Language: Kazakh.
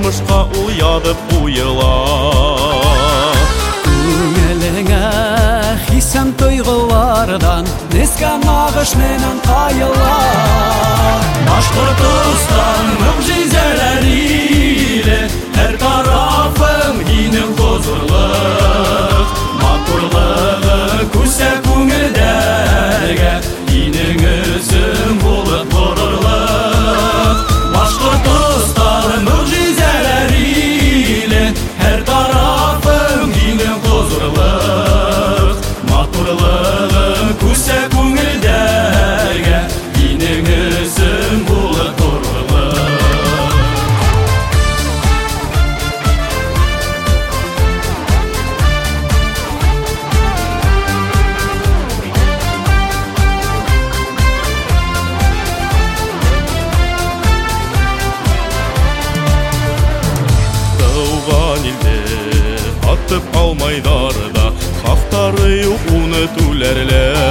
сағышқа ұядып ұйыла. Көңіліңе хисем тойғылардан нескен нағыш менен қайыла. Башқұртстан мұғжизелeriyle her tarafın yine huzurluk. Matурlığı күрсе көңілдерге yine өзің болып тұрырлық. Башқұртстан мұғжизелeriyle her tarafın yine huzurluk. Matурlığı күрсе көңілдерге yine өзің болып тұрырлық. Туған елде атып алмайдарда хақтары унытулерлер.